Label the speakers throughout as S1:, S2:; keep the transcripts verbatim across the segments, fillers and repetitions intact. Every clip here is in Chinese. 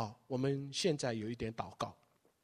S1: 好，我们现在有一点祷告。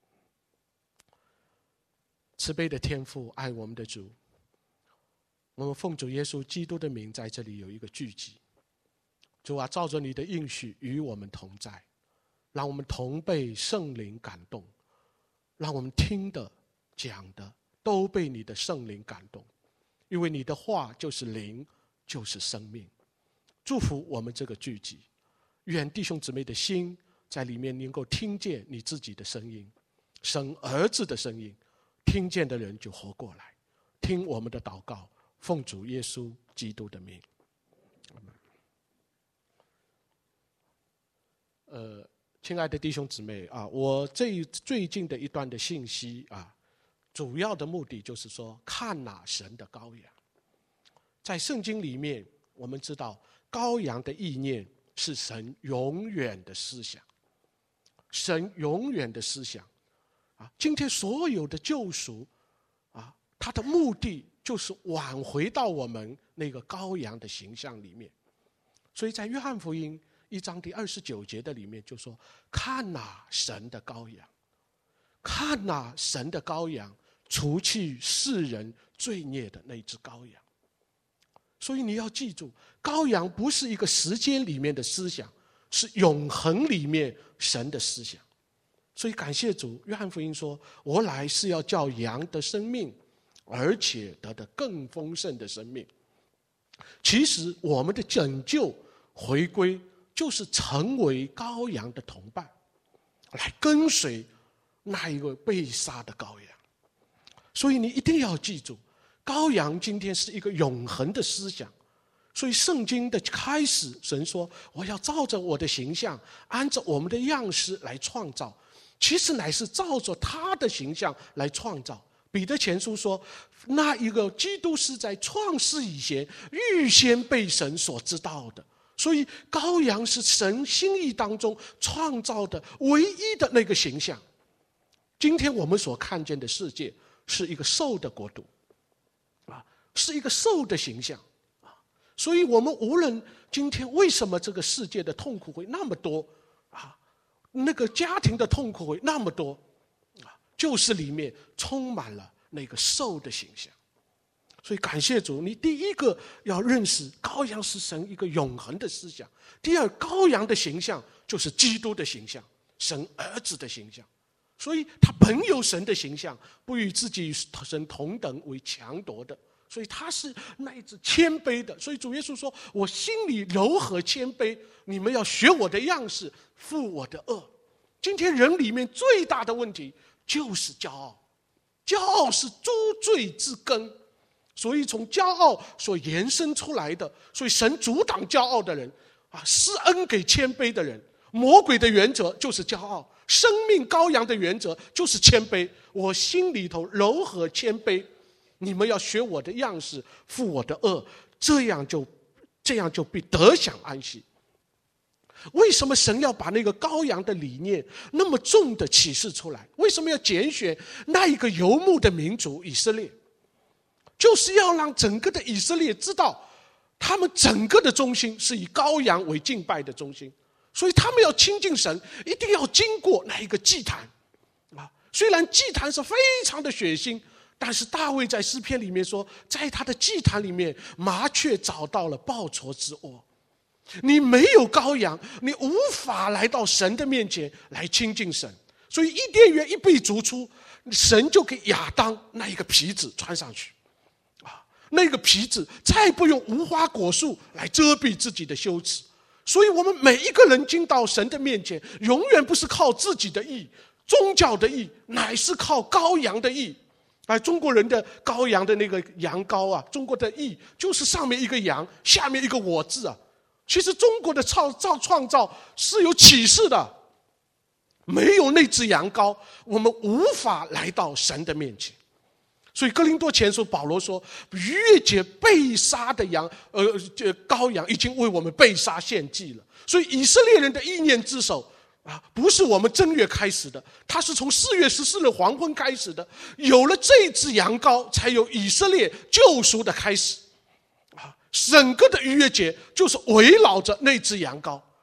S1: 慈悲的天父，爱我们的主，我们奉主耶稣基督的名在这里有一个聚集。主啊，照着你的应许与我们同在，让我们同被圣灵感动，让我们听的讲的都被你的圣灵感动，因为你的话就是灵，就是生命。祝福我们这个聚集，愿弟兄姊妹的心在里面能够听见你自己的声音，生儿子的声音，听见的人就活过来。听我们的祷告，奉主耶稣基督的名。呃，亲爱的弟兄姊妹啊，我这最近的一段的信息啊，主要的目的就是说，看哪神的羔羊。在圣经里面，我们知道羔羊的意念是神永远的思想，神永远的思想啊。今天所有的救赎啊，它的目的就是挽回到我们那个羔羊的形象里面。所以在约翰福音一章第二十九节的里面就说，看哪神的羔羊，看哪神的羔羊，除去世人罪孽的那只羔羊。所以你要记住，羔羊不是一个时间里面的思想，是永恒里面神的思想。所以感谢主，约翰福音说，我来是要叫羊得生命，而且得的更丰盛的生命。其实我们的拯救回归就是成为羔羊的同伴，来跟随那一个被杀的羔羊。所以你一定要记住，羔羊今天是一个永恒的思想。所以圣经的开始，神说我要照着我的形象，按照我们的样式来创造，其实乃是照着他的形象来创造。彼得前书说，那一个基督是在创世以前预先被神所知道的。所以羔羊是神心意当中创造的唯一的那个形象。今天我们所看见的世界是一个兽的国度啊，是一个兽的形象啊。所以我们无论今天为什么这个世界的痛苦会那么多啊，那个家庭的痛苦会那么多啊，就是里面充满了那个兽的形象。所以感谢主，你第一个要认识羔羊是神一个永恒的思想。第二，羔羊的形象就是基督的形象，神儿子的形象。所以他本有神的形象，不与自己与神同等为强夺的，所以他是那一只谦卑的。所以主耶稣说，我心里柔和谦卑，你们要学我的样式，负我的恶。今天人里面最大的问题就是骄傲，骄傲是诸罪之根。所以从骄傲所延伸出来的，所以神阻挡骄傲的人啊，施恩给谦卑的人。魔鬼的原则就是骄傲，生命羔羊的原则就是谦卑。我心里头柔和谦卑，你们要学我的样式，负我的恶，这样就这样就必得享安息。为什么神要把那个羔羊的理念那么重的启示出来？为什么要拣选那一个游牧的民族以色列？就是要让整个的以色列知道，他们整个的中心是以羔羊为敬拜的中心。所以他们要亲近神，一定要经过那一个祭坛啊。虽然祭坛是非常的血腥，但是大卫在诗篇里面说，在他的祭坛里面，麻雀找到了报仇之窝。你没有羔羊，你无法来到神的面前来亲近神。所以伊甸园一被逐出，神就给亚当那一个皮子穿上去啊，那个皮子再不用无花果树来遮蔽自己的羞耻。所以我们每一个人进到神的面前，永远不是靠自己的义，宗教的义，乃是靠羔羊的义。哎，中国人的羔羊的那个羊羔啊，中国的义就是上面一个羊，下面一个我字啊。其实中国的创造创造是有启示的，没有那只羊羔，我们无法来到神的面前。所以哥林多前书保罗说，逾越节被杀的羊呃，羔羊已经为我们被杀献祭了。所以以色列人的意念之首啊，不是我们正月开始的，它是从四月十四日黄昏开始的。有了这只羊羔，才有以色列救赎的开始啊。整个的逾越节就是围绕着那只羊羔。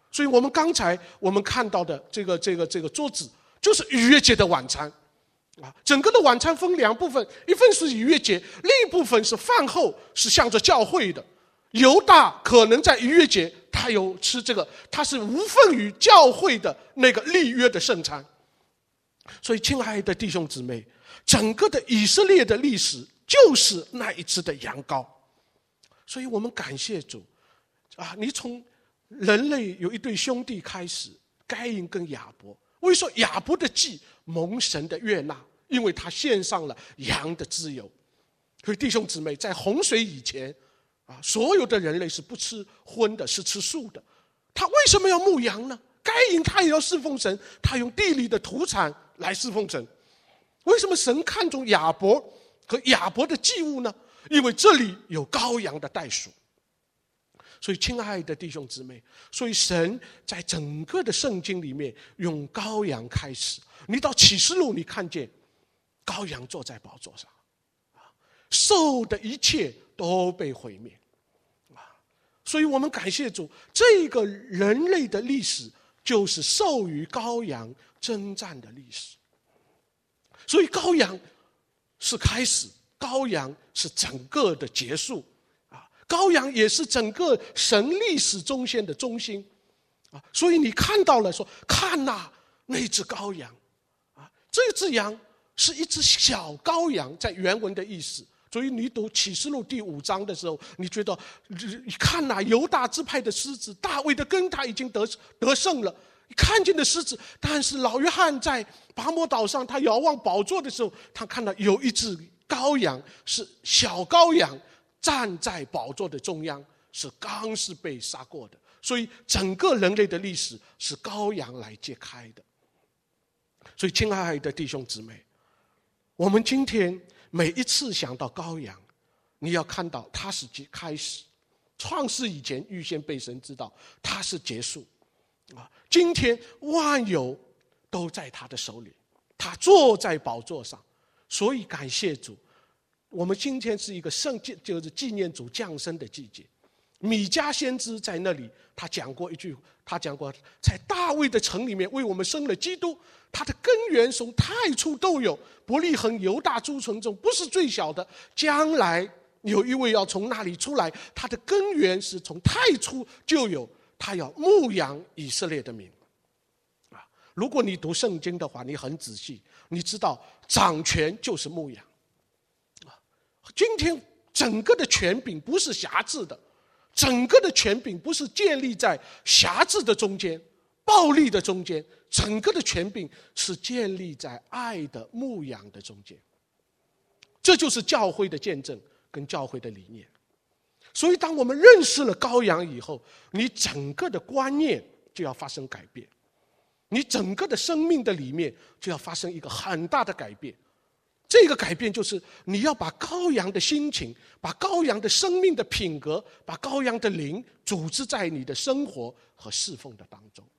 S1: 所以我们刚才我们看到的这个这个这个桌子，就是逾越节的晚餐啊。整个的晚餐分两部分，一份是逾越节，另一部分是饭后是向着教会的。犹大可能在逾越节他有吃这个，他是无份于教会的那个立约的圣餐。所以亲爱的弟兄姊妹，整个的以色列的历史就是那一只的羊羔。所以我们感谢主啊！你从人类有一对兄弟开始，该隐跟亚伯，为什么亚伯的祭蒙神的悦纳？因为他献上了羊的脂油。所以弟兄姊妹，在洪水以前啊，所有的人类是不吃荤的，是吃素的。他为什么要牧羊呢？该隐他也要侍奉神，他用地里的土产来侍奉神。为什么神看重亚伯和亚伯的祭物呢？因为这里有羔羊的代赎。所以亲爱的弟兄姊妹，所以神在整个的圣经里面用羔羊开始。你到启示录，你看见羔羊坐在宝座上，受的一切都被毁灭。所以我们感谢主，这个人类的历史就是受于羔羊征战的历史。所以羔羊是开始，羔羊是整个的结束啊，羔羊也是整个神历史中间的中心啊。所以你看到了说，看哪，那只羔羊啊，这只羊是一只小羔羊，在原文的意思。所以你读启示录第五章的时候，你觉得你看哪，犹大支派的狮子，大卫的根他已经得得胜了，看见的狮子。但是老约翰在拔摩岛上，他遥望宝座的时候，他看到有一只羔羊，是小羔羊，站在宝座的中央，是刚是被杀过的。所以整个人类的历史是羔羊来揭开的。所以亲爱的弟兄姊妹，我们今天每一次想到羔羊，你要看到它是开始，创世以前预先被神知道，它是结束啊。今天万有都在他的手里，他坐在宝座上。所以感谢主，我们今天是一个圣就是纪念主降生的季节。米迦先知在那里，他讲过一句，他讲过，在大卫的城里面为我们生了基督，他的根源从太初都有，伯利恒犹大诸城中不是最小的，将来有一位要从那里出来，他的根源是从太初就有，他要牧养以色列的民啊。如果你读圣经的话，你很仔细，你知道掌权就是牧养啊。今天整个的权柄不是辖制的，整个的权柄不是建立在辖制的中间、暴力的中间，整个的权柄是建立在爱的牧养的中间。这就是教会的见证跟教会的理念。所以当我们认识了羔羊以后，你整个的观念就要发生改变，你整个的生命的里面就要发生一个很大的改变。这个改变就是你要把羔羊的心情，把羔羊的生命的品格，把羔羊的灵组织在你的生活和侍奉的当中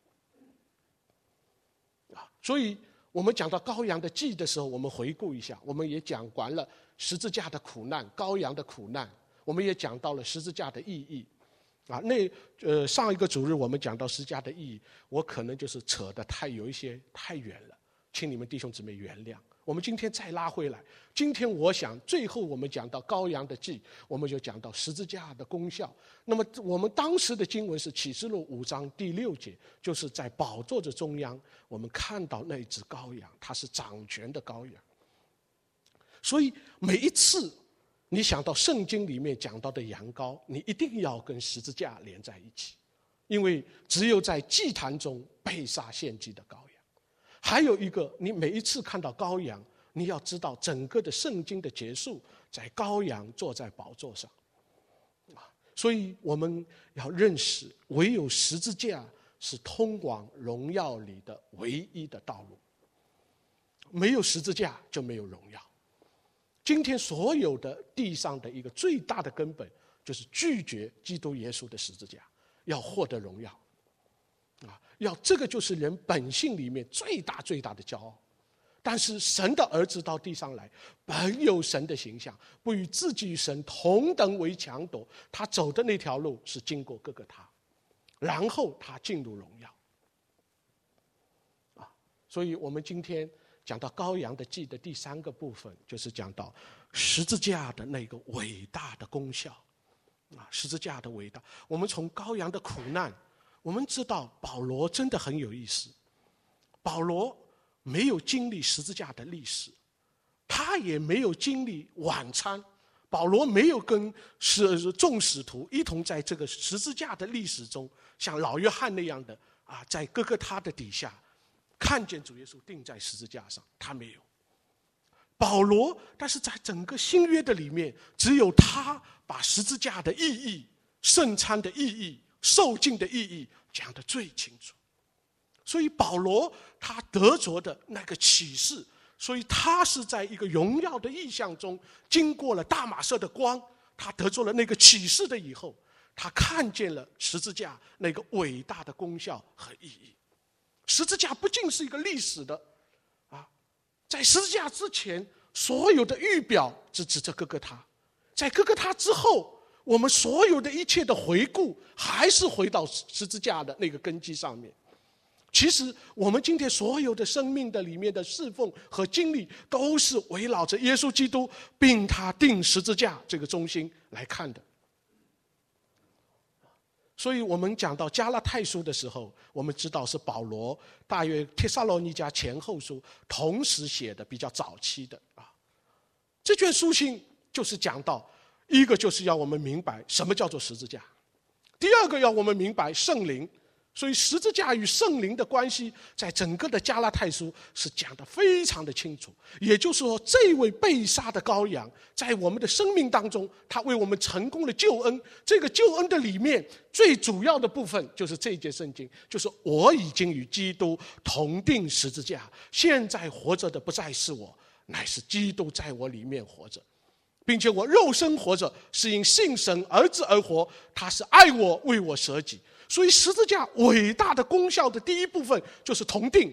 S1: 啊。所以我们讲到羔羊的祭的时候，我们回顾一下，我们也讲完了十字架的苦难，羔羊的苦难，我们也讲到了十字架的意义啊。那呃上一个主日我们讲到十字架的意义，我可能就是扯得太有一些太远了，请你们弟兄姊妹原谅。我们今天再拉回来，今天我想最后我们讲到羔羊的祭，我们就讲到十字架的功效。那么我们当时的经文是启示录五章第六节，就是在宝座的中央，我们看到那一只羔羊，它是掌权的羔羊。所以每一次你想到圣经里面讲到的羊羔，你一定要跟十字架连在一起，因为只有在祭坛中被杀献祭的羔羊。还有一个，你每一次看到羔羊，你要知道整个的圣经的结束在羔羊坐在宝座上。所以我们要认识，唯有十字架是通往荣耀里的唯一的道路，没有十字架就没有荣耀。今天所有的地上的一个最大的根本，就是拒绝基督耶稣的十字架，要获得荣耀啊，要这个就是人本性里面最大最大的骄傲。但是神的儿子到地上来，本有神的形象，不与自己与神同等为强夺，他走的那条路是经过各个他。 然后他进入荣耀。啊，所以我们今天讲到羔羊的祭的第三个部分，就是讲到十字架的那个伟大的功效。啊，十字架的伟大，我们从羔羊的苦难，我们知道保罗真的很有意思。保罗没有经历十字架的历史，他也没有经历晚餐。保罗没有跟使众使徒一同在这个十字架的历史中，像老约翰那样的啊，在哥哥他的底下看见主耶稣钉在十字架上，他没有。保罗，但是在整个新约的里面，只有他把十字架的意义、圣餐的意义、受尽的意义讲得最清楚。所以保罗他得着的那个启示，所以他是在一个荣耀的意象中，经过了大马色的光，他得着了那个启示的以后，他看见了十字架那个伟大的功效和意义。十字架不仅是一个历史的啊，在十字架之前，所有的预表只指着哥哥他；在哥哥他之后，我们所有的一切的回顾，还是回到十字架的那个根基上面。其实我们今天所有的生命的里面的侍奉和经历，都是围绕着耶稣基督并他钉十字架这个中心来看的。所以我们讲到加拉太书的时候，我们知道是保罗大约帖撒罗尼迦前后书同时写的，比较早期的啊。这卷书信就是讲到，一个就是要我们明白什么叫做十字架，第二个要我们明白圣灵。所以十字架与圣灵的关系，在整个的加拉太书是讲得非常的清楚。也就是说，这位被杀的羔羊，在我们的生命当中，他为我们成功的救恩。这个救恩的里面，最主要的部分就是这一节圣经，就是我已经与基督同钉十字架，现在活着的不再是我，乃是基督在我里面活着，并且我肉身活着，是因信神儿子而活，他是爱我，为我舍己。所以十字架伟大的功效的第一部分就是同钉。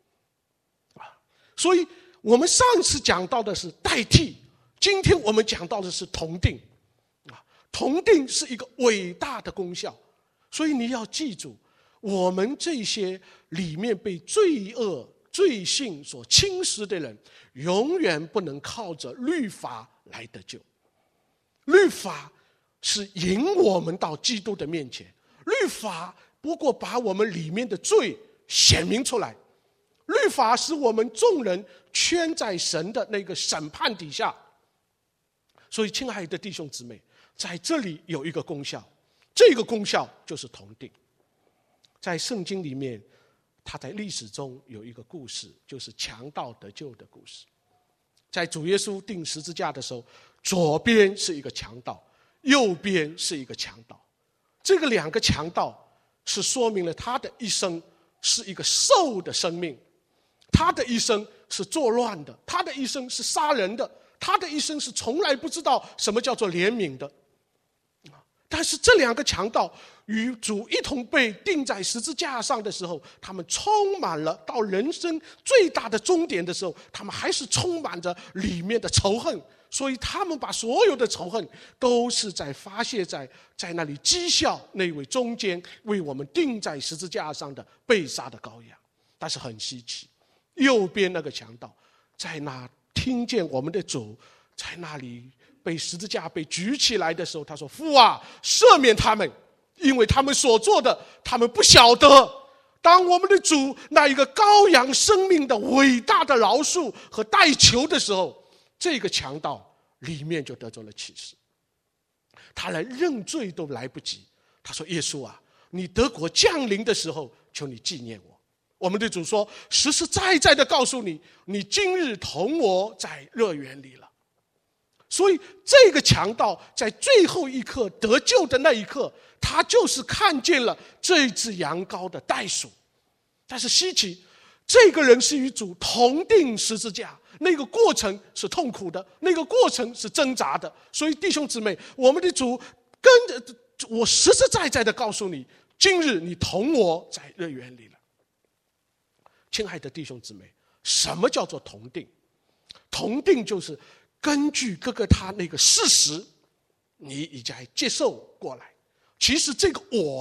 S1: 所以我们上次讲到的是代替，今天我们讲到的是同钉。同钉是一个伟大的功效。所以你要记住，我们这些里面被罪恶罪性所侵蚀的人，永远不能靠着律法来得救。律法是引我们到基督的面前，律法不过把我们里面的罪显明出来，律法使我们众人圈在神的那个审判底下。所以亲爱的弟兄姊妹，在这里有一个功效，这个功效就是同钉。在圣经里面，他在历史中有一个故事，就是强盗得救的故事。在主耶稣钉十字架的时候，左边是一个强盗，右边是一个强盗。这个两个强盗是说明了他的一生是一个兽的生命，他的一生是作乱的，他的一生是杀人的，他的一生是从来不知道什么叫做怜悯的。但是这两个强盗与主一同被钉在十字架上的时候，他们充满了到人生最大的终点的时候，他们还是充满着里面的仇恨。所以他们把所有的仇恨都是在发泄在在那里讥笑那位中间为我们钉在十字架上的被杀的羔羊。但是很稀奇，右边那个强盗在那听见我们的主在那里被十字架被举起来的时候，他说：父啊，赦免他们，因为他们所做的他们不晓得。当我们的主那一个羔羊生命的伟大的饶恕和代求的时候，这个强盗里面就得着了启示，他来认罪都来不及。他说：耶稣啊，你得国降临的时候，求你纪念我。我们的主说：实实在在的告诉你，你今日同我在乐园里了。所以这个强盗在最后一刻得救的那一刻，他就是看见了这只羊羔的代赎。但是稀奇，这个人是与主同钉十字架，那个过程是痛苦的，那个过程是挣扎的。所以弟兄姊妹，我们的主跟着我实实在在的告诉你，今日你同我在乐园里了。亲爱的弟兄姊妹，什么叫做同钉？同钉就是根据哥哥他那个事实，你已经接受过来。其实这个我啊，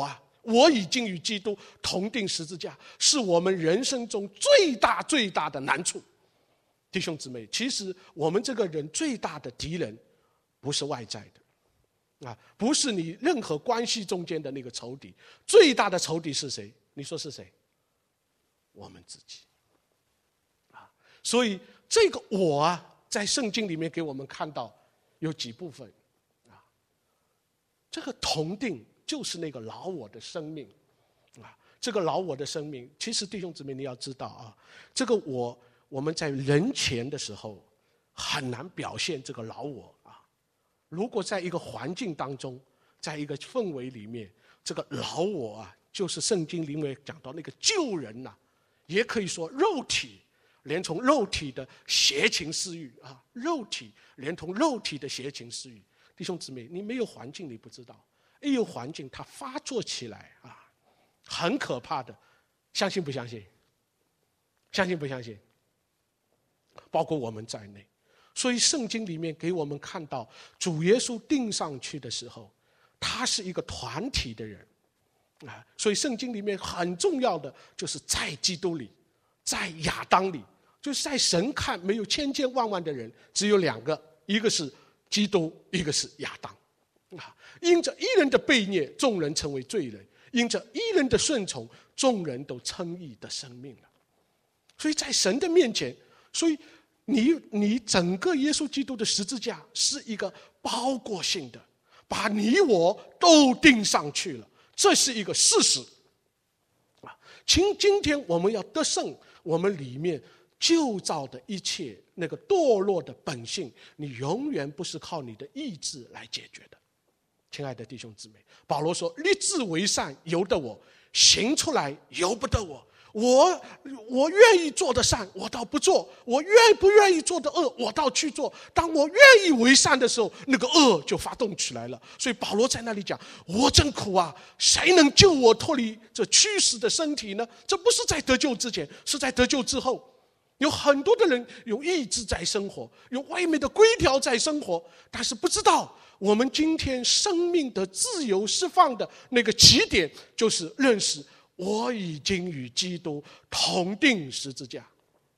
S1: 我已经与基督同定十字架，是我们人生中最大最大的难处。弟兄姊妹，其实我们这个人最大的敌人不是外在的啊，不是你任何关系中间的那个仇敌，最大的仇敌是谁？你说是谁？我们自己啊。所以这个我啊，在圣经里面给我们看到有几部分啊。这个同定就是那个老我的生命啊，这个老我的生命，其实弟兄姊妹你要知道啊，这个我我们在人前的时候很难表现这个老我啊。如果在一个环境当中，在一个氛围里面，这个老我啊，就是圣经里面讲到那个旧人呐、啊，也可以说肉体，连同肉体的邪情私欲啊，肉体连同肉体的邪情私欲。弟兄姊妹，你没有环境你不知道，一有环境它发作起来啊，很可怕的，相信不相信？相信不相信？包括我们在内。所以圣经里面给我们看到，主耶稣钉上去的时候，他是一个团体的人啊。所以圣经里面很重要的就是在基督里，在亚当里，就是在神看没有千千万万的人，只有两个，一个是基督，一个是亚当啊。因着一人的悖逆，众人成为罪人；因着一人的顺从，众人都称义的生命了。所以在神的面前，所以你你整个耶稣基督的十字架是一个包裹性的，把你我都钉上去了，这是一个事实啊。今今天我们要得胜，我们里面旧造的一切那个堕落的本性，你永远不是靠你的意志来解决的。亲爱的弟兄姊妹，保罗说：“立志为善由得我，行出来由不得我。我我愿意做的善，我倒不做；我愿不愿意做的恶，我倒去做。当我愿意为善的时候，那个恶就发动起来了。”所以保罗在那里讲：“我真苦啊！谁能救我脱离这屈死的身体呢？”这不是在得救之前，是在得救之后。有很多的人用意志在生活，用外面的规条在生活，但是不知道我们今天生命的自由释放的那个起点，就是认识我已经与基督同定十字架。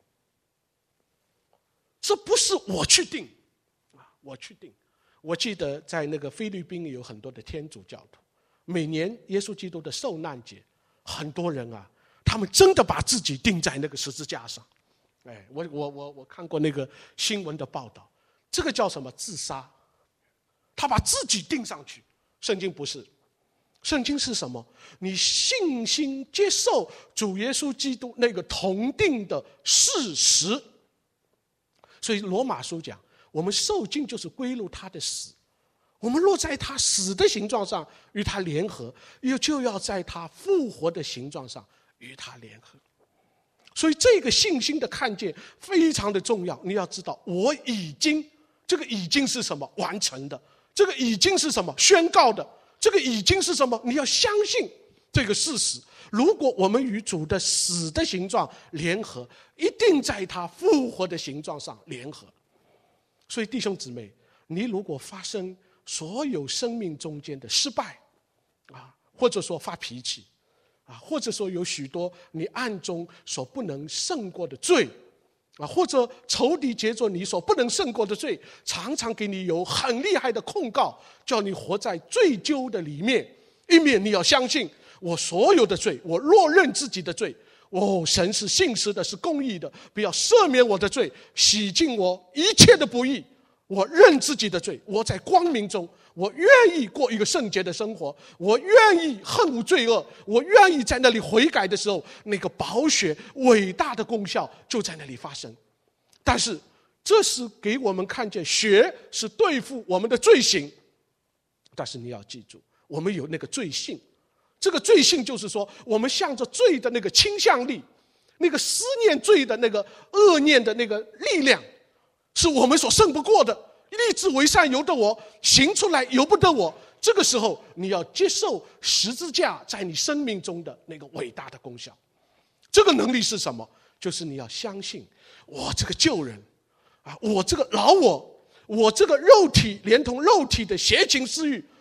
S1: 这不是我去定啊，我去定。我记得在那个菲律宾有很多的天主教徒，每年耶稣基督的受难节，很多人啊，他们真的把自己钉在那个十字架上。哎，我我我我看过那个新闻的报道，这个叫什么自杀？他把自己钉上去。圣经不是，圣经是什么？你信心接受主耶稣基督那个同定的事实。所以罗马书讲，我们受尽就是归入他的死，我们若在他死的形状上与他联合，又就要在他复活的形状上与他联合。所以这个信心的看见非常的重要。你要知道，我已经，这个已经是什么？完成的。这个已经是什么？宣告的。这个已经是什么？你要相信这个事实。如果我们与主的死的形状联合，一定在他复活的形状上联合。所以弟兄姊妹，你如果发生所有生命中间的失败啊，或者说发脾气啊，或者说有许多你暗中所不能胜过的罪啊，或者仇敌结着你所不能胜过的罪，常常给你有很厉害的控告，叫你活在罪疚的里面。一面你要相信，我所有的罪，我若认自己的罪，哦，神是信实的，是公义的，不要赦免我的罪，洗净我一切的不义。我认自己的罪，我在光明中，我愿意过一个圣洁的生活，我愿意恨恶罪恶，我愿意在那里悔改的时候，那个宝血伟大的功效就在那里发生。但是这是给我们看见，血是对付我们的罪行，但是你要记住，我们有那个罪性。这个罪性就是说，我们向着罪的那个倾向力，那个思念罪的那个恶念的那个力量，是我们所胜不过的。立志为善由得我，行出来由不得我。这个时候你要接受十字架在你生命中的那个伟大的功效。这个能力是什么？就是你要相信，我这个旧人啊，我这个老我，我这个肉体连同肉体的邪情私欲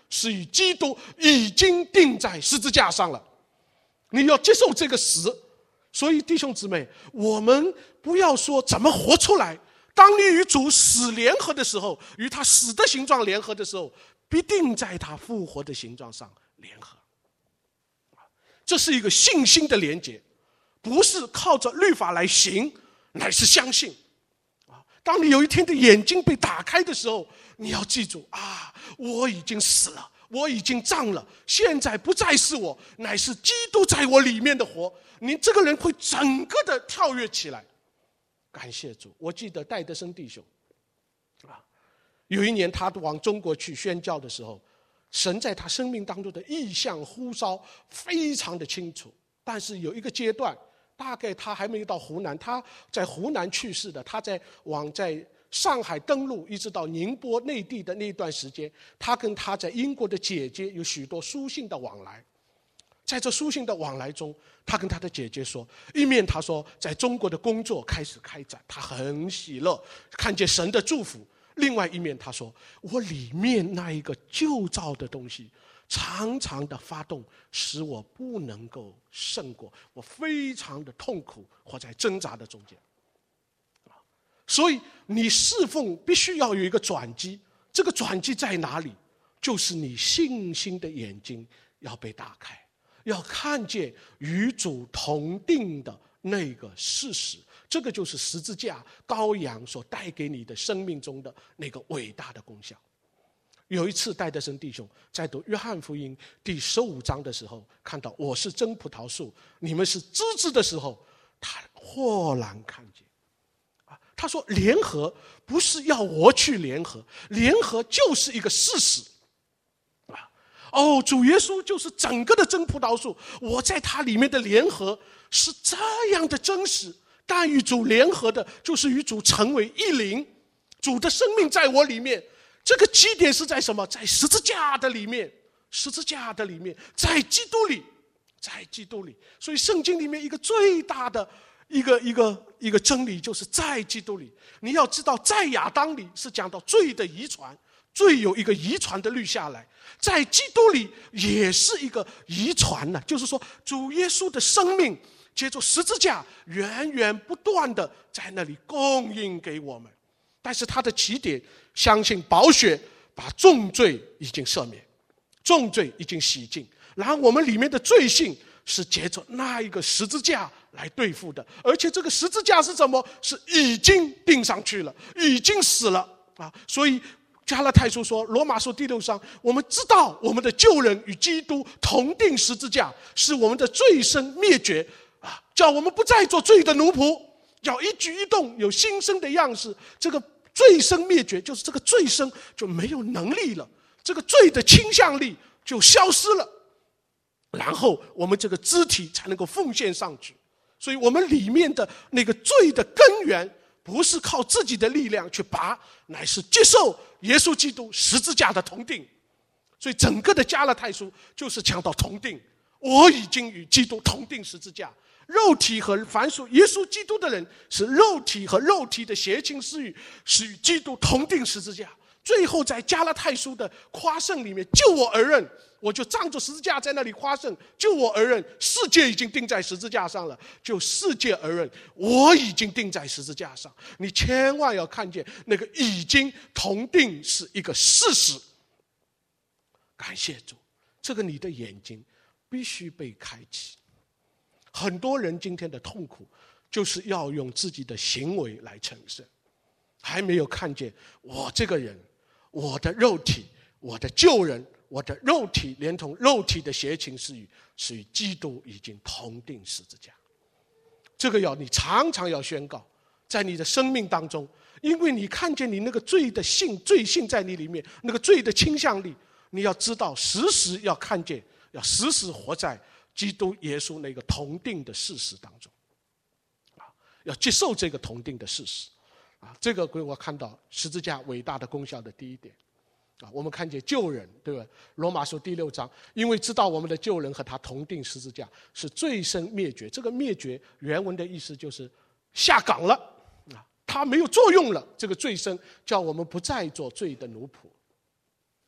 S1: 是与基督已经钉在十字架上了。你要接受这个死。所以弟兄姊妹，我们不要说怎么活出来，当你与主死联合的时候，与他死的形状联合的时候，必定在他复活的形状上联合。这是一个信心的连结，不是靠着律法来行，乃是相信。当你有一天的眼睛被打开的时候，你要记住啊，我已经死了，我已经葬了，现在不再是我，乃是基督在我里面的活。你这个人会整个的跳跃起来。感谢主。我记得戴德生弟兄啊，有一年他往中国去宣教的时候，神在他生命当中的意象呼召非常的清楚。但是有一个阶段，大概他还没有到湖南，他在湖南去世的，他在往在上海登陆一直到宁波内地的那段时间，他跟他在英国的姐姐有许多书信的往来。在这书信的往来中，他跟他的姐姐说，一面他说在中国的工作开始开展，他很喜乐，看见神的祝福；另外一面他说，我里面那一个旧造的东西常常的发动，使我不能够胜过，我非常的痛苦，或在挣扎的中间。所以你侍奉必须要有一个转机，这个转机在哪里？就是你信心的眼睛要被打开，要看见与主同定的那个事实。这个就是十字架羔羊所带给你的生命中的那个伟大的功效。有一次戴德生弟兄在读约翰福音第十五章的时候，看到我是真葡萄树，你们是枝子的时候，他豁然看见。他说联合不是要我去联合，联合就是一个事实。哦，主耶稣就是整个的真葡萄树，我在他里面的联合是这样的真实。但与主联合的就是与主成为一灵，主的生命在我里面。这个基点是在什么？在十字架的里面，十字架的里面，在基督里，在基督里。所以圣经里面一个最大的一个一个一个真理，就是在基督里。你要知道，在亚当里是讲到罪的遗传，罪有一个遗传的律下来，在基督里也是一个遗传呢，就是说主耶稣的生命借着十字架源源不断的在那里供应给我们。但是他的起点，相信宝血把重罪已经赦免，重罪已经洗净，然后我们里面的罪性是借着那一个十字架来对付的。而且这个十字架是什么？是已经钉上去了，已经死了啊！所以加拉太书说，罗马书第六章，我们知道我们的旧人与基督同钉十字架，使我们的罪身灭绝啊，叫我们不再做罪的奴仆，要一举一动有新生的样式。这个罪身灭绝，就是这个罪身就没有能力了，这个罪的倾向力就消失了，然后我们这个肢体才能够奉献上去。所以我们里面的那个罪的根源，不是靠自己的力量去拔，乃是接受耶稣基督十字架的同定。所以整个的加拉太书就是讲到同定，我已经与基督同定十字架。肉体和凡属耶稣基督的人，是肉体和肉体的邪情私欲，是与基督同定十字架。最后在加拉太书的夸胜里面，就我而认，我就仗着十字架在那里夸胜，就我而认，世界已经钉在十字架上了，就世界而认，我已经钉在十字架上。你千万要看见那个已经同定是一个事实。感谢主，这个你的眼睛必须被开启。很多人今天的痛苦，就是要用自己的行为来承受，还没有看见我这个人，我的肉体，我的旧人，我的肉体连同肉体的邪情私欲，是与基督已经同定十字架。这个要你常常要宣告在你的生命当中，因为你看见你那个罪的性罪性在你里面，那个罪的倾向力，你要知道时时要看见，要时时活在基督耶稣那个同定的事实当中，啊，要接受这个同定的事实，啊，这个给我看到十字架伟大的功效的第一点，啊，我们看见旧人，对吧？罗马书第六章，因为知道我们的旧人和他同定十字架，是罪身灭绝。这个灭绝原文的意思就是下岗了，啊，他没有作用了。这个罪身叫我们不再做罪的奴仆，啊，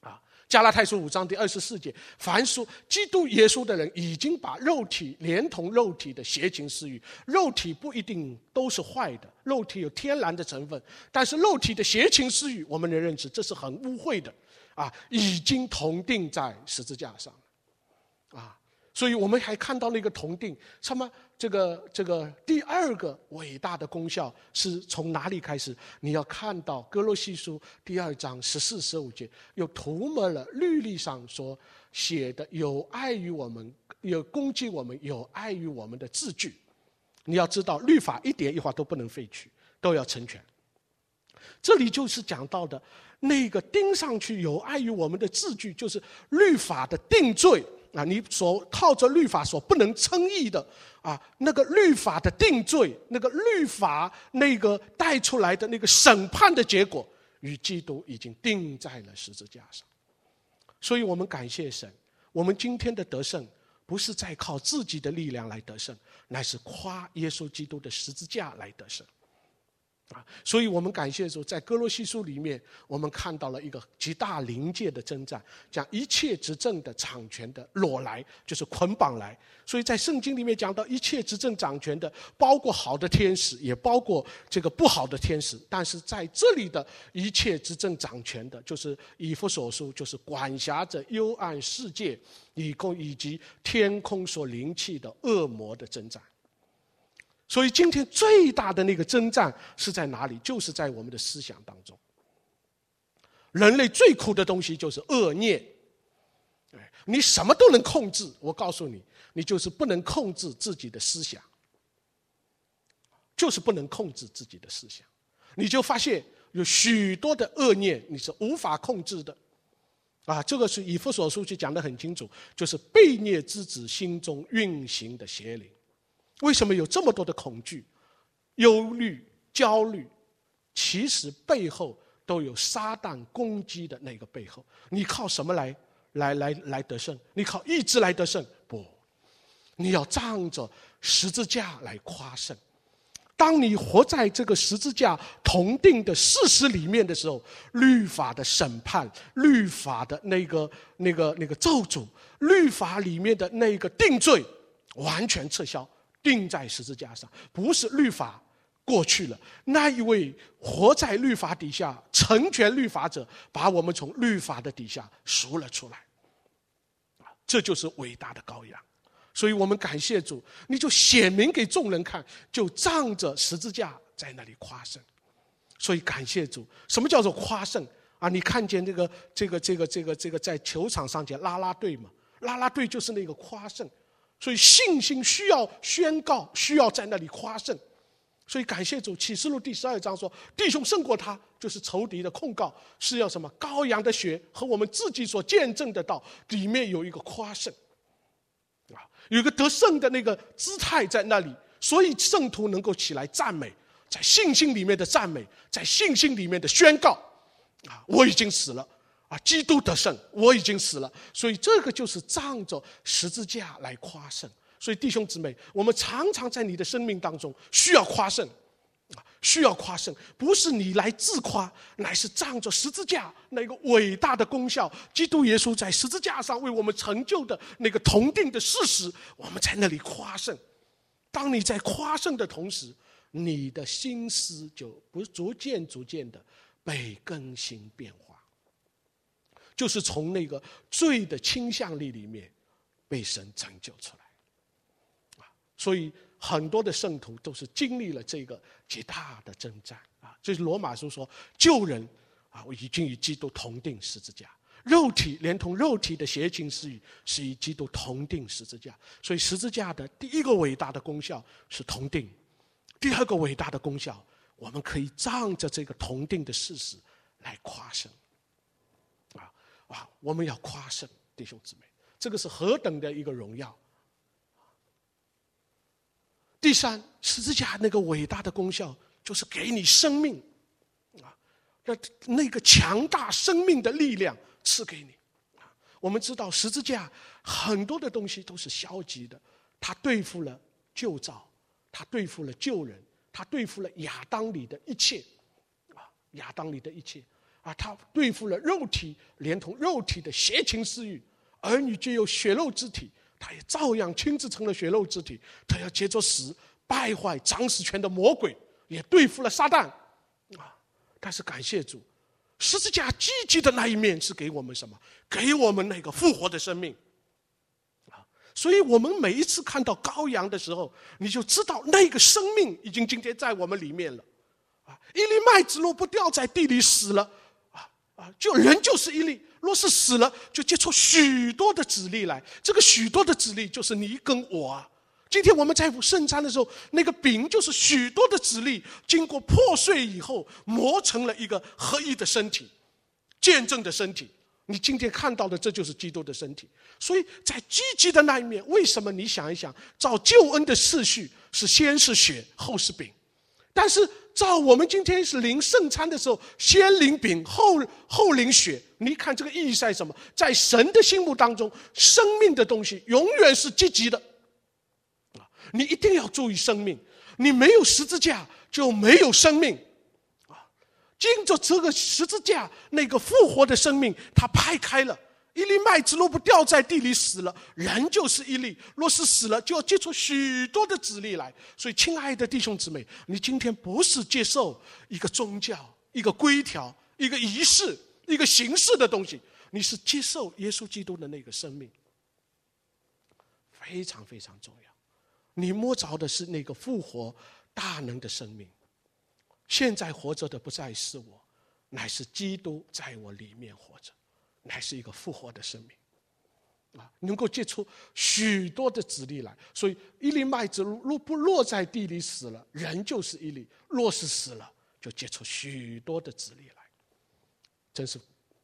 S1: 加拉太书五章第二十四节，凡属基督耶稣的人，已经把肉体连同肉体的邪情私欲，肉体不一定都是坏的，肉体有天然的成分，但是肉体的邪情私欲，我们能认知这是很污秽的啊，已经同定在十字架上啊。所以我们还看到那个同定，什么这个这个第二个伟大的功效是从哪里开始？你要看到哥罗西书第二章十四、十五节，又涂抹了律例上所写的有碍于我们、有攻击我们、有碍于我们的字句。你要知道，律法一点一划都不能废去，都要成全。这里就是讲到的那个钉上去有碍于我们的字句，就是律法的定罪。啊，你所靠着律法所不能称义的啊，那个律法的定罪，那个律法那个带出来的那个审判的结果，与基督已经钉在了十字架上。所以我们感谢神，我们今天的得胜不是在靠自己的力量来得胜，乃是夸耶稣基督的十字架来得胜。啊，所以我们感谢主，在哥罗西书里面，我们看到了一个极大临界的征战，讲一切执政的掌权的裸来，就是捆绑来。所以在圣经里面讲到一切执政掌权的，包括好的天使，也包括这个不好的天使。但是在这里的一切执政掌权的，就是以弗所书，就是管辖着幽暗世界以空以及天空所灵气的恶魔的征战。所以今天最大的那个征战是在哪里？就是在我们的思想当中。人类最苦的东西就是恶念。你什么都能控制，我告诉你，你就是不能控制自己的思想，就是不能控制自己的思想。你就发现有许多的恶念你是无法控制的。啊，这个是以弗所书就讲得很清楚，就是悖逆之子心中运行的邪灵。为什么有这么多的恐惧、忧虑、焦虑？其实背后都有撒旦攻击的那个背后。你靠什么来来来来得胜？你靠意志来得胜？不，你要仗着十字架来夸胜。当你活在这个十字架同定的事实里面的时候，律法的审判、律法的那个那个那个咒诅、律法里面的那个定罪，完全撤销。钉在十字架上，不是律法过去了，那一位活在律法底下、成全律法者，把我们从律法的底下赎了出来。这就是伟大的羔羊。所以我们感谢主，你就显明给众人看，就仗着十字架在那里夸胜。所以感谢主，什么叫做夸胜啊？你看见这个这个这个这个这个在球场上讲啦啦队嘛，啦啦队就是那个夸胜。所以信心需要宣告，需要在那里夸胜。所以感谢主，启示录第十二章说，弟兄胜过他，就是仇敌的控告，是要什么？羔羊的血和我们自己所见证的道里面有一个夸胜啊，有一个得胜的那个姿态在那里，所以圣徒能够起来赞美，在信心里面的赞美，在信心里面的宣告啊，我已经死了啊，基督得胜，我已经死了。所以这个就是仗着十字架来夸胜。所以弟兄姊妹，我们常常在你的生命当中需要夸胜，需要夸胜，不是你来自夸，乃是仗着十字架那个伟大的功效，基督耶稣在十字架上为我们成就的那个同定的事实，我们在那里夸胜。当你在夸胜的同时，你的心思就不逐渐逐渐的被更新变化，就是从那个罪的倾向力里面被神拯救出来。所以很多的圣徒都是经历了这个极大的征战啊！这是罗马书说，旧人啊，我已经与基督同定十字架，肉体连同肉体的邪情私欲是与基督同定十字架。所以十字架的第一个伟大的功效是同定，第二个伟大的功效，我们可以仗着这个同定的事实来夸胜啊啊！我们要夸胜，弟兄姊妹，这个是何等的一个荣耀！第三，十字架那个伟大的功效就是给你生命啊，那那个强大生命的力量赐给你。我们知道十字架很多的东西都是消极的，它对付了旧造，它对付了旧人，它对付了亚当里的一切啊，亚当里的一切啊，他对付了肉体，连同肉体的邪情私欲，儿女皆有血肉之体，他也照样亲自成了血肉之体。他要借着死败坏掌死权的魔鬼，也对付了撒旦啊。但是感谢主，十字架积极的那一面是给我们什么？给我们那个复活的生命啊。所以我们每一次看到羔羊的时候，你就知道那个生命已经今天在我们里面了啊。一粒麦子若不掉在地里死了啊啊，就人就是一粒，若是死了，就结出许多的子粒来。这个许多的子粒就是你跟我啊。今天我们在圣餐的时候，那个饼就是许多的子粒经过破碎以后磨成了一个合一的身体，见证的身体。你今天看到的这就是基督的身体。所以在积极的那一面，为什么你想一想，照救恩的次序是先是血后是饼，但是照我们今天是领圣餐的时候，先领饼后后领血。你看这个意义在什么？在神的心目当中，生命的东西永远是积极的。你一定要注意生命，你没有十字架就没有生命啊！经着这个十字架，那个复活的生命，它派开了。一粒麦子若不掉在地里死了，人就是一粒；若是死了，就要结出许多的子粒来。所以，亲爱的弟兄姊妹，你今天不是接受一个宗教、一个规条、一个仪式、一个形式的东西，你是接受耶稣基督的那个生命，非常非常重要。你摸着的是那个复活大能的生命，现在活着的不再是我，乃是基督在我里面活着，乃是一个复活的生命啊，能够结出许多的子粒来。所以一粒麦子若不落在地里死了，人就是一粒；若是死了，就结出许多的子粒来，真是。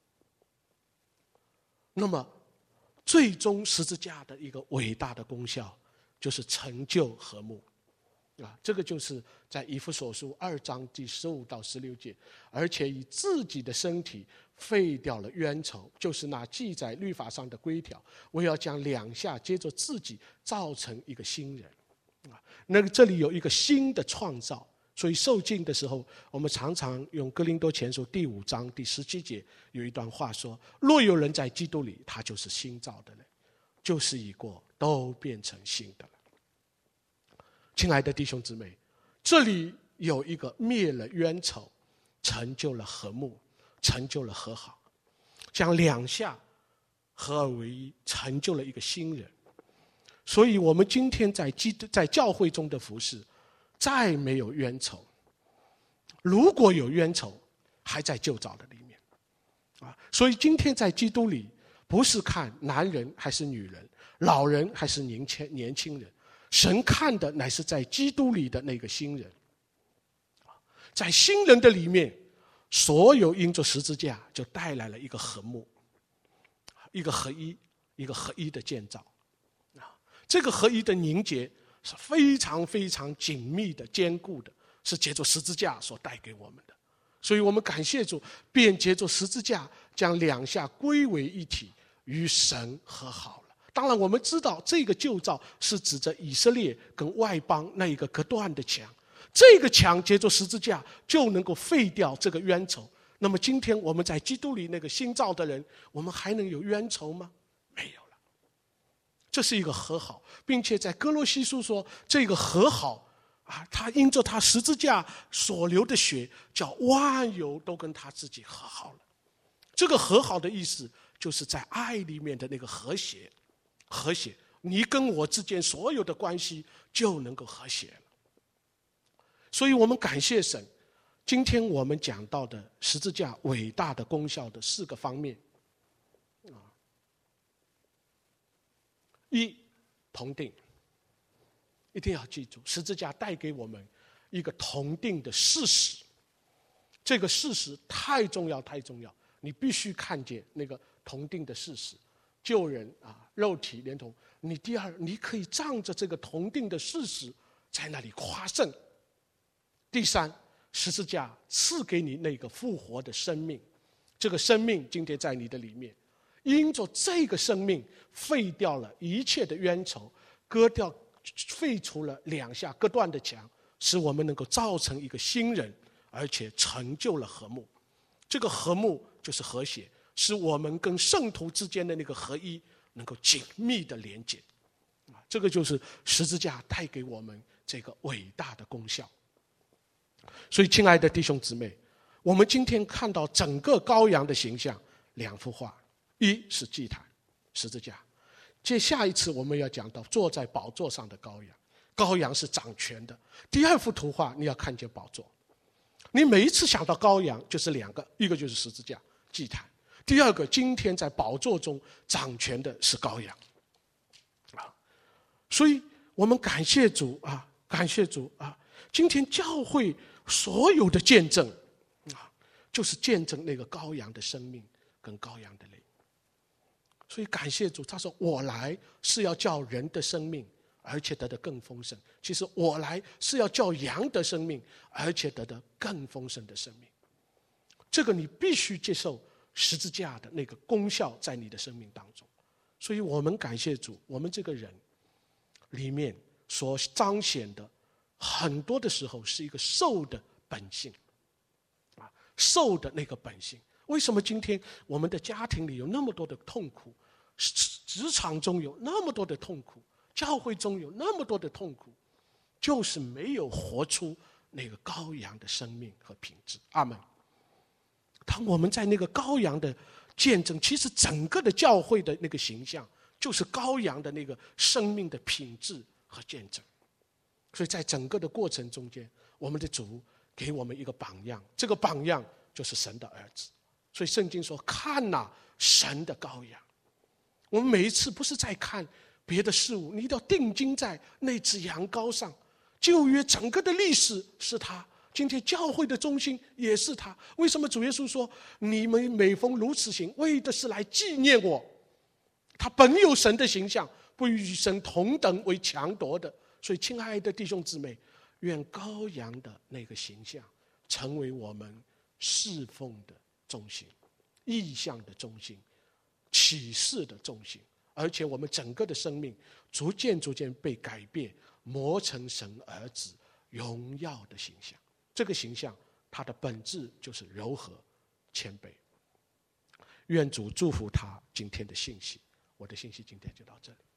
S1: 那么最终十字架的一个伟大的功效，就是成就和睦啊，这个就是在以弗所书二章第十五到十六节，而且以自己的身体废掉了冤仇，就是那记在律法上的规条，我要将两下接着自己造成一个新人啊。那个这里有一个新的创造，所以受浸的时候，我们常常用哥林多前书第五章第十七节有一段话说：若有人在基督里，他就是新造的人，旧事已过，都变成新的了。亲爱的弟兄姊妹，这里有一个灭了冤仇，成就了和睦，成就了和好，将两下合而为一，成就了一个新人。所以我们今天在基督在教会中的服事，再没有冤仇。如果有冤仇，还在旧造的里面啊。所以今天在基督里，不是看男人还是女人，老人还是年轻年轻人，神看的乃是在基督里的那个新人。在新人的里面，所有因着十字架就带来了一个和睦，一个合一，一个合一的建造。这个合一的凝结是非常非常紧密的、坚固的，是借着十字架所带给我们的。所以我们感谢主，便借着十字架将两下归为一体，与神和好了。当然我们知道这个旧造是指着以色列跟外邦那一个隔断的墙，这个墙借着十字架就能够废掉这个冤仇。那么今天我们在基督里那个新造的人，我们还能有冤仇吗？没有了。这是一个和好，并且在哥罗西书说，这个和好啊，他因着他十字架所流的血，叫万有都跟他自己和好了。这个和好的意思，就是在爱里面的那个和谐，和谐，你跟我之间所有的关系就能够和谐了。所以我们感谢神，今天我们讲到的十字架伟大的功效的四个方面啊，一，同定，一定要记住，十字架带给我们一个同定的事实，这个事实太重要太重要，你必须看见那个同定的事实，救人啊，肉体连同你。第二，你可以仗着这个同定的事实在那里夸胜。第三，十字架赐给你那个复活的生命，这个生命今天在你的里面，因着这个生命废掉了一切的冤仇，割掉废除了两下割断的墙，使我们能够造成一个新人，而且成就了和睦。 这个和睦就是和谐，使我们跟圣徒之间的那个合一能够紧密的连接。这个就是十字架带给我们这个伟大的功效。所以亲爱的弟兄姊妹，我们今天看到整个羔羊的形象，两幅画，一是祭坛十字架，接下一次我们要讲到坐在宝座上的羔羊，羔羊是掌权的。第二幅图画你要看见宝座，你每一次想到羔羊就是两个，一个就是十字架祭坛，第二个今天在宝座中掌权的是羔羊啊。所以我们感谢主啊，感谢主啊！今天教会所有的见证啊，就是见证那个羔羊的生命跟羔羊的灵。所以感谢主，他说我来是要叫人的生命而且得的更丰盛，其实我来是要叫羊的生命而且得的更丰盛的生命。这个你必须接受十字架的那个功效在你的生命当中。所以我们感谢主，我们这个人里面所彰显的很多的时候是一个受的本性啊，受的那个本性。为什么今天我们的家庭里有那么多的痛苦，职场中有那么多的痛苦，教会中有那么多的痛苦，就是没有活出那个羔羊的生命和品质。阿们。当我们在那个羔羊的见证，其实整个的教会的那个形象就是羔羊的那个生命的品质和见证。所以在整个的过程中间，我们的主给我们一个榜样，这个榜样就是神的儿子。所以圣经说看哪，神的羔羊。我们每一次不是在看别的事物，你一定要定睛在那只羊羔上。旧约整个的历史是他，今天教会的中心也是他。为什么主耶稣说你们每逢如此行，为的是来纪念我？他本有神的形象，不与神同等为强夺的。所以亲爱的弟兄姊妹，愿羔羊的那个形象成为我们侍奉的中心，意象的中心，启示的中心。而且我们整个的生命逐渐逐渐被改变，磨成神儿子荣耀的形象。这个形象它的本质就是柔和谦卑。愿主祝福他今天的信息。我的信息今天就到这里。